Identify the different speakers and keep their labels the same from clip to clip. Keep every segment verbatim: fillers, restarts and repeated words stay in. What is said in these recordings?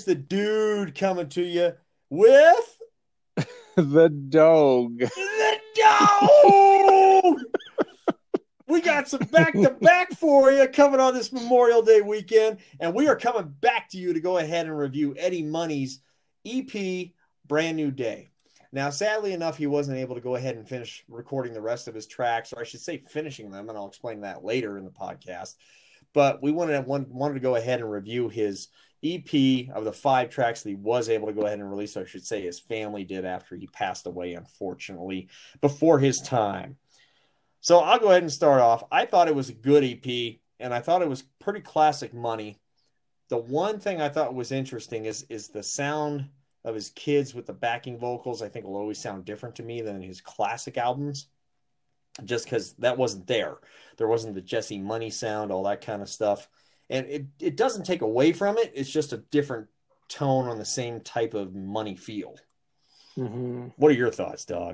Speaker 1: is the dude coming to you with
Speaker 2: The dog.
Speaker 1: the dog. We got some back to back for you coming on this Memorial Day weekend, and we are coming back to you to go ahead and review Eddie Money's E P Brand New Day. Now, sadly enough, he wasn't able to go ahead and finish recording the rest of his tracks, or I should say finishing them, and I'll explain that later in the podcast. But we wanted, wanted to go ahead and review his E P of the five tracks that he was able to go ahead and release. I should say his family did after he passed away, unfortunately, before his time. So I'll go ahead and start off. I thought it was a good E P, and I thought it was pretty classic Money. The one thing I thought was interesting is is the sound of his kids with the backing vocals. I think will always sound different to me than his classic albums, just because that wasn't there. There wasn't the Jesse Money sound, all that kind of stuff. And it, it doesn't take away from it. It's just a different tone on the same type of Money feel.
Speaker 2: Mm-hmm.
Speaker 1: What are your thoughts, dog?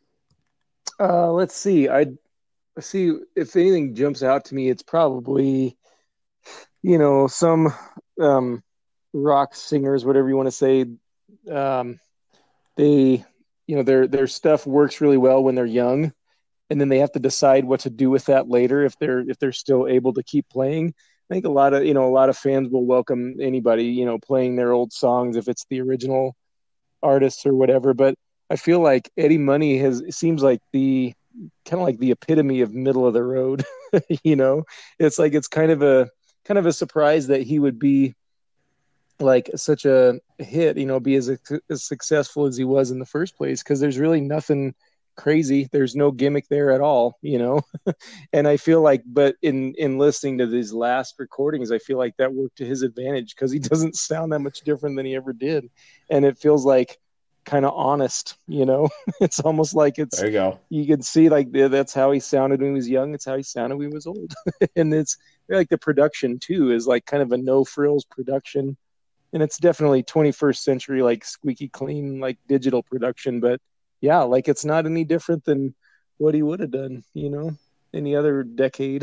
Speaker 2: Uh, let's see. I see if anything jumps out to me, it's probably, you know, some um, rock singers, whatever you want to say. Um, they, you know, their their stuff works really well when they're young, and then they have to decide what to do with that later if they're if they're still able to keep playing. I think a lot of you know a lot of fans will welcome anybody you know playing their old songs if it's the original artists or whatever. But I feel like Eddie Money has seems like the kind of like the epitome of middle of the road. you know, it's like it's kind of a kind of a surprise that he would be like such a hit, you know, be as, as successful as he was in the first place, because there's really nothing crazy. There's no gimmick there at all, you know. And I feel like, but in in listening to these last recordings, I feel like that worked to his advantage because he doesn't sound that much different than he ever did, and it feels like kind of honest, you know. It's almost like it's
Speaker 1: There you go.
Speaker 2: you can see like that's how he sounded when he was young. It's how he sounded when he was old, and it's like the production too is like kind of a no frills production. And it's definitely twenty-first century, like squeaky clean, like digital production. But yeah, like it's not any different than what he would have done, you know, any other decade.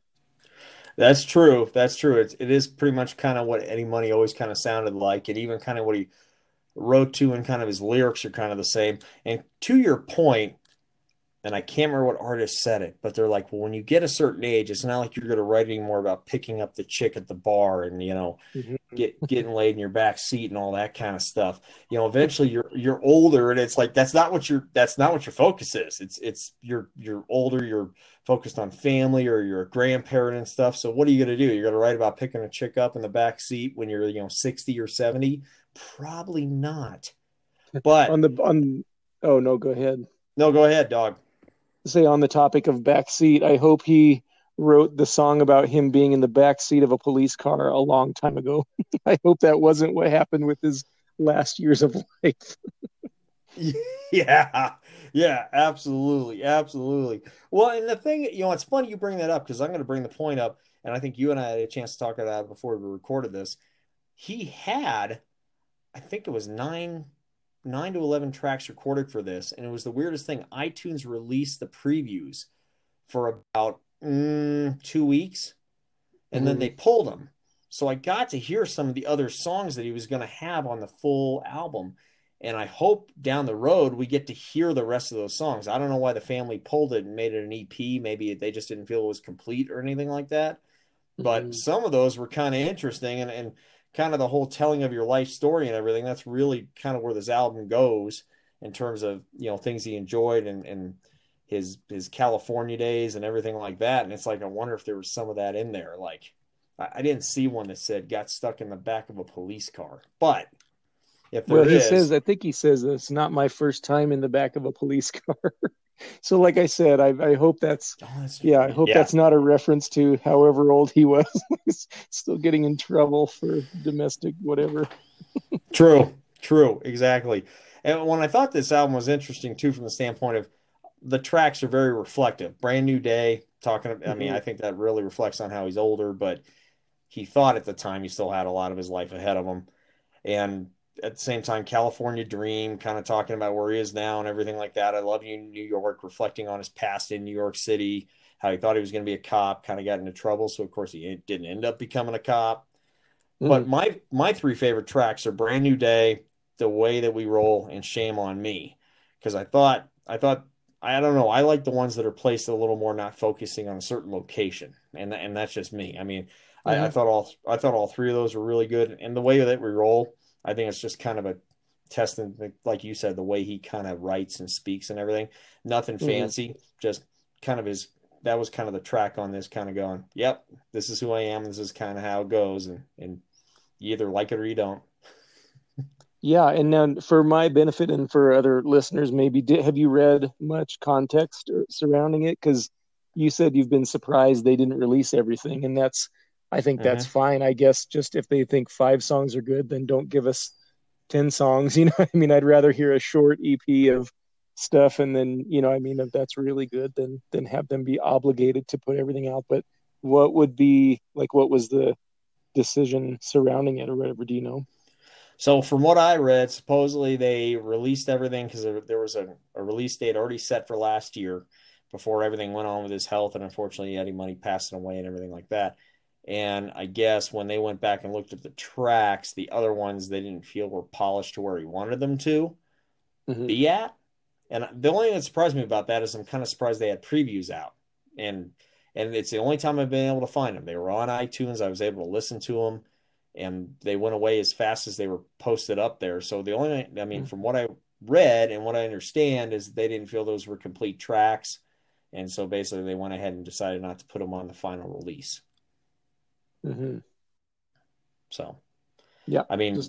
Speaker 1: That's true. That's true. It's, it is pretty much kind of what Eddie Money always kind of sounded like. And even kind of what he wrote to and kind of his lyrics are kind of the same. And to your point, and I can't remember what artist said it, but they're like, well, when you get a certain age, it's not like you're going to write anymore about picking up the chick at the bar and, you know,
Speaker 2: Mm-hmm.
Speaker 1: get getting laid in your back seat and all that kind of stuff. You know, eventually you're you're older and it's like that's not what your that's not what your focus is. It's it's you're you're older, you're focused on family or you're a grandparent and stuff. So what are you going to do? You're going to write about picking a chick up in the back seat when you're, you know, sixty or seventy? Probably not. But
Speaker 2: On the on, oh no, go ahead.
Speaker 1: no, go ahead, dog.
Speaker 2: Say on the topic of backseat, I hope he wrote the song about him being in the back seat of a police car a long time ago. I hope that wasn't what happened with his last years of life.
Speaker 1: Yeah, yeah, absolutely, absolutely. Well, and the thing, you know, it's funny you bring that up because I'm going to bring the point up, and I think you and I had a chance to talk about it before we recorded this. He had, I think it was nine, nine to eleven tracks recorded for this, and it was the weirdest thing. iTunes released the previews for about mm, two weeks, and then
Speaker 2: Mm-hmm.
Speaker 1: they pulled them. So I got to hear some of the other songs that he was going to have on the full album. And I hope down the road we get to hear the rest of those songs. I don't know why the family pulled it and made it an E P. Maybe they just didn't feel it was complete or anything like that. But
Speaker 2: Mm-hmm.
Speaker 1: some of those were kind of interesting and, and kind of the whole telling of your life story and everything. That's really kind of where this album goes in terms of, you know, things he enjoyed and, and his his California days and everything like that. And it's like, I wonder if there was some of that in there. Like, I, I didn't see one that said got stuck in the back of a police car. But if
Speaker 2: Well,
Speaker 1: there
Speaker 2: he says,
Speaker 1: is,
Speaker 2: I think he says it's not my first time in the back of a police car. So, like I said, I, I hope that's,
Speaker 1: oh, that's,
Speaker 2: yeah, I hope
Speaker 1: yeah,
Speaker 2: that's not a reference to however old he was. He's still getting in trouble for domestic whatever.
Speaker 1: true, true, exactly. And when I thought this album was interesting too, from the standpoint of the tracks are very reflective. Brand New Day, talking, I mean,
Speaker 2: Mm-hmm.
Speaker 1: I think that really reflects on how he's older, but he thought at the time he still had a lot of his life ahead of him. And at the same time, California Dream, kind of talking about where he is now and everything like that. I love you, New York, reflecting on his past in New York City, how he thought he was going to be a cop, kind of got into trouble. So, of course, he didn't end up becoming a cop. But
Speaker 2: Mhm.
Speaker 1: my my three favorite tracks are Brand New Day, The Way That We Roll, and Shame on Me. Because I thought I thought I don't know, I like the ones that are placed a little more not focusing on a certain location. And and that's just me. I mean, I, I
Speaker 2: Mhm.
Speaker 1: thought all I thought all three of those were really good. And The Way That We Roll, I think it's just kind of a testament, like you said, the way he kind of writes and speaks and everything. Nothing
Speaker 2: Mhm.
Speaker 1: fancy, just kind of his that was kind of the track on this, kind of going, yep, this is who I am, this is kind of how it goes, and and you either like it or you don't.
Speaker 2: Yeah, and then for my benefit and for other listeners, maybe did, have you read much context or- surrounding it? Because you said you've been surprised they didn't release everything, and that's, I think that's
Speaker 1: Mm-hmm.
Speaker 2: fine. I guess just if they think five songs are good, then don't give us ten songs. You know, I mean, I'd rather hear a short E P of stuff, and then you know, I mean, if that's really good, then then have them be obligated to put everything out. But what would be like? What was the decision surrounding it, or whatever? Do you know?
Speaker 1: So from what I read, supposedly they released everything because there, there was a, a release date already set for last year before everything went on with his health, and unfortunately Eddie Money passing away and everything like that. And I guess when they went back and looked at the tracks, the other ones they didn't feel were polished to where he wanted them to
Speaker 2: Hmm.
Speaker 1: be at. And the only thing that surprised me about that is I'm kind of surprised they had previews out. And and it's the only time I've been able to find them. They were on iTunes. I was able to listen to them, and they went away as fast as they were posted up there. So the only, I mean, from what I read and what I understand is they didn't feel those were complete tracks, and so basically they went ahead and decided not to put them on the final release.
Speaker 2: Hmm.
Speaker 1: So
Speaker 2: Yeah,
Speaker 1: I mean,
Speaker 2: just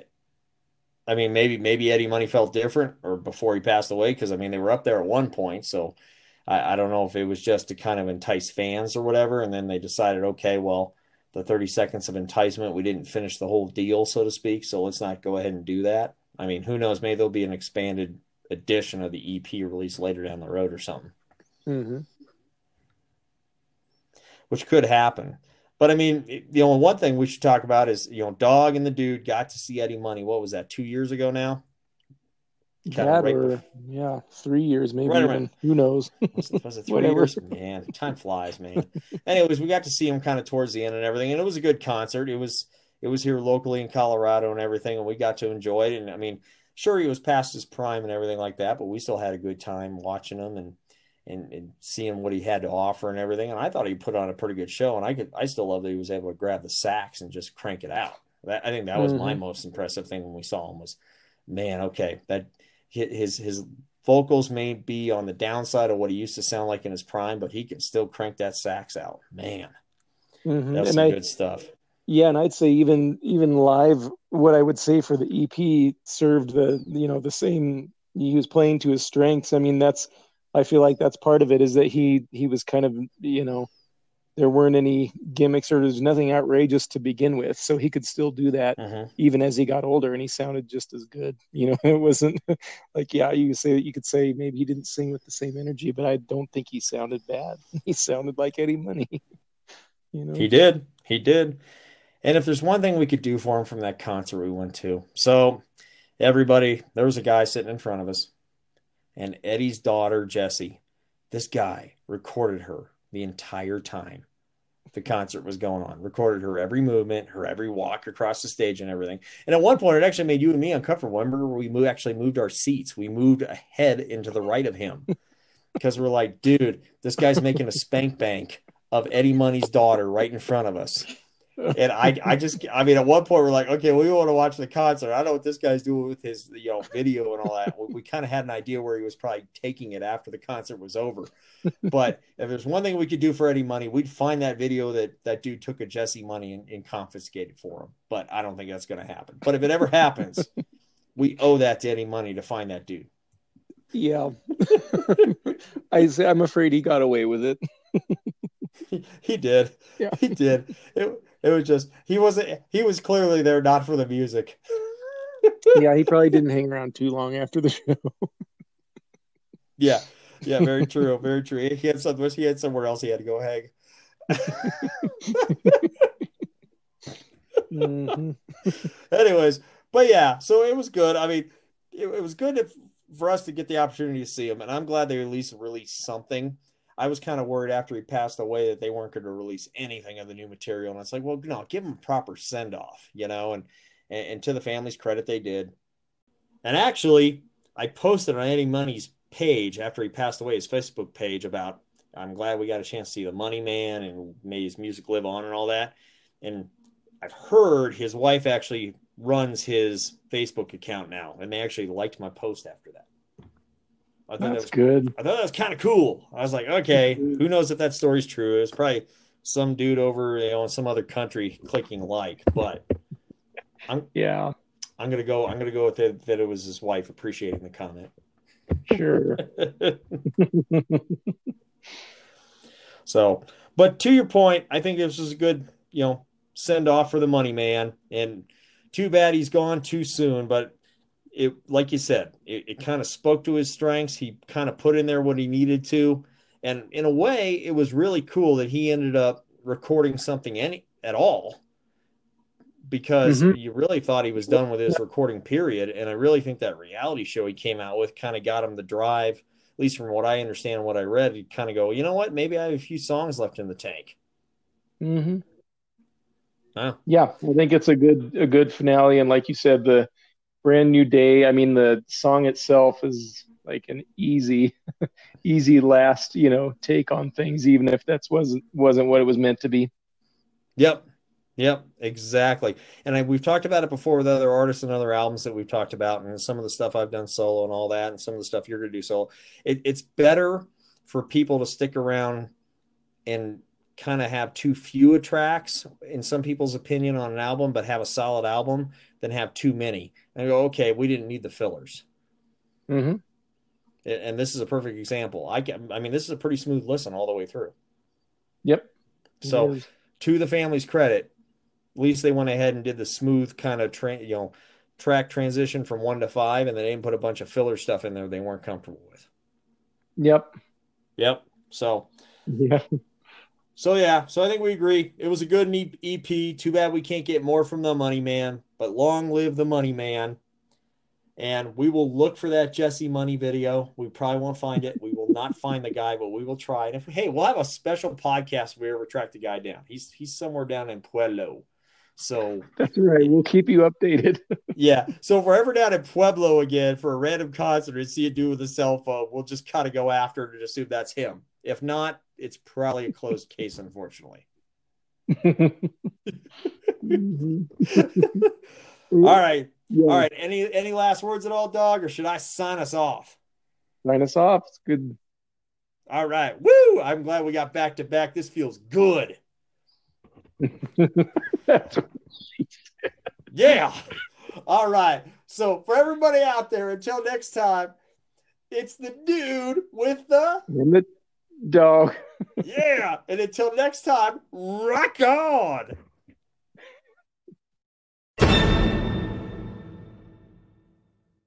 Speaker 1: I mean, maybe maybe Eddie Money felt different or before he passed away because I mean they were up there at one point. So I, I don't know if it was just to kind of entice fans or whatever, and then they decided, okay, well, the thirty seconds of enticement, we didn't finish the whole deal, so to speak. So let's not go ahead and do that. I mean, who knows? Maybe there'll be an expanded edition of the E P released later down the road or something,
Speaker 2: hmm.
Speaker 1: which could happen. But I mean, the only one thing we should talk about is, you know, Dog and the Dude got to see Eddie Money. What was that, two years ago now? Kind of
Speaker 2: That
Speaker 1: right
Speaker 2: or
Speaker 1: before,
Speaker 2: yeah, three years maybe
Speaker 1: right around.
Speaker 2: even. Who knows?
Speaker 1: Was it, was it three
Speaker 2: Whatever.
Speaker 1: years? Man, time flies, man. Anyways, we got to see him kind of towards the end and everything, and it was a good concert. It was it was here locally in Colorado and everything, and we got to enjoy it. And I mean, sure, he was past his prime and everything like that, but we still had a good time watching him and and, and seeing what he had to offer and everything. And I thought he put on a pretty good show, and I could I still love that he was able to grab the sax and just crank it out. That, I think that was my
Speaker 2: Hmm.
Speaker 1: most impressive thing when we saw him was, man, okay, that his his vocals may be on the downside of what he used to sound like in his prime, but he can still crank that sax out. Man,
Speaker 2: Hmm.
Speaker 1: that's
Speaker 2: And
Speaker 1: some
Speaker 2: I
Speaker 1: good stuff.
Speaker 2: yeah, and I'd say even even live, what I would say for the E P served the you know the same. He was playing to his strengths. I mean, that's I feel like that's part of it is that he he was kind of you know there weren't any gimmicks or there's nothing outrageous to begin with, so he could still do that
Speaker 1: Mm-hmm.
Speaker 2: even as he got older, and he sounded just as good. You know, it wasn't like yeah, you say you could say maybe he didn't sing with the same energy, but I don't think he sounded bad. He sounded like Eddie Money. You
Speaker 1: He
Speaker 2: know.
Speaker 1: did. He did. And if there's one thing we could do for him from that concert we went to, so everybody, there was a guy sitting in front of us, and Eddie's daughter, Jessie, this guy recorded her the entire time the concert was going on, recorded her every movement, her every walk across the stage and everything. And at one point, it actually made you and me uncomfortable. Remember, we moved, actually moved our seats. We moved ahead into the right of him because we're like, dude, this guy's making a spank bank of Eddie Money's daughter right in front of us. And I, I just, I mean, at one point we're like, okay, we want to watch the concert. I don't know what this guy's doing with his, you know, video and all that. We, we kind of had an idea where he was probably taking it after the concert was over. But if there's one thing we could do for Eddie Money, we'd find that video that that dude took a Jesse Money and, and confiscated for him. But I don't think that's going to happen. But if it ever happens, we owe that to Eddie Money to find that dude.
Speaker 2: Yeah. I say I'm afraid he got away with it.
Speaker 1: He, he did.
Speaker 2: Yeah.
Speaker 1: He did. It, it was just he wasn't he was clearly there not for the music.
Speaker 2: Yeah, he probably didn't hang around too long after the show.
Speaker 1: Yeah. Yeah, very true. Very true. He had some he had somewhere else he had to go hang.
Speaker 2: Hmm.
Speaker 1: Anyways, but yeah, so it was good. I mean, it, it was good if, for us to get the opportunity to see him, and I'm glad they at least released something. I was kind of worried after he passed away that they weren't going to release anything of the new material. And it's like, well, no, give him a proper send off, you know, and, and, and to the family's credit, they did. And actually, I posted on Eddie Money's page after he passed away, his Facebook page, about I'm glad we got a chance to see the Money Man and made his music live on and all that. And I've heard his wife actually runs his Facebook account now, and they actually liked my post after that. I thought
Speaker 2: That's
Speaker 1: that was
Speaker 2: good.
Speaker 1: I thought that was kind of cool. I was like, okay, who knows if that story's true? It was probably some dude over, you know, in some other country clicking like, but I'm
Speaker 2: yeah,
Speaker 1: I'm gonna go. I'm gonna go with it that it was his wife appreciating the comment.
Speaker 2: Sure.
Speaker 1: So, but to your point, I think this was a good, you know, send off for the Money Man, and too bad he's gone too soon. But it, like you said, it, it kind of spoke to his strengths. He kind of put in there what he needed to, and in a way, it was really cool that he ended up recording something any at all, because
Speaker 2: Mhm.
Speaker 1: you really thought he was done with his recording period. And I really think that reality show he came out with kind of got him the drive, at least from what I understand and what I read. He'd kind of go, you know what, maybe I have a few songs left in the tank.
Speaker 2: Mm-hmm.
Speaker 1: Huh?
Speaker 2: Yeah, I think it's a good a good finale, and like you said, the brand new day. I mean, the song itself is like an easy, easy last, you know, take on things, even if that's wasn't wasn't what it was meant to be.
Speaker 1: Yep. Yep, exactly. And I, we've talked about it before with other artists and other albums that we've talked about, and some of the stuff I've done solo and all that, and some of the stuff you're going to do solo. It, it's better for people to stick around and kind of have too few tracks, in some people's opinion, on an album, but have a solid album than have too many. And go, okay, we didn't need the fillers.
Speaker 2: Mm-hmm.
Speaker 1: And this is a perfect example. I can, I mean, this is a pretty smooth listen all the way through.
Speaker 2: Yep.
Speaker 1: So, to the family's credit, at least they went ahead and did the smooth kind of tra- you know, track transition from one to five, and they didn't put a bunch of filler stuff in there they weren't comfortable with.
Speaker 2: Yep.
Speaker 1: Yep. So,
Speaker 2: yeah.
Speaker 1: So yeah, so I think we agree. It was a good E P. Too bad we can't get more from the Money Man, but long live the Money Man. And we will look for that Jesse Money video. We probably won't find it. We will not find the guy, but we will try. And if hey, we'll have a special podcast if we ever track the guy down. He's he's somewhere down in Pueblo. So
Speaker 2: that's right. We'll keep you updated.
Speaker 1: Yeah. So if we're ever down in Pueblo again for a random concert and see a dude with a cell phone, we'll just kind of go after it and assume that's him. If not, it's probably a closed case, unfortunately.
Speaker 2: mm-hmm.
Speaker 1: All right.
Speaker 2: Yeah.
Speaker 1: All right. Any any last words at all, dog, or should I sign us off?
Speaker 2: Sign us off. It's good.
Speaker 1: All right. Woo! I'm glad we got back to back. This feels good.
Speaker 2: That's what she said.
Speaker 1: Yeah. All right. So for everybody out there, until next time, it's the dude with the
Speaker 2: and the dog.
Speaker 1: Yeah. And until next time, rock on.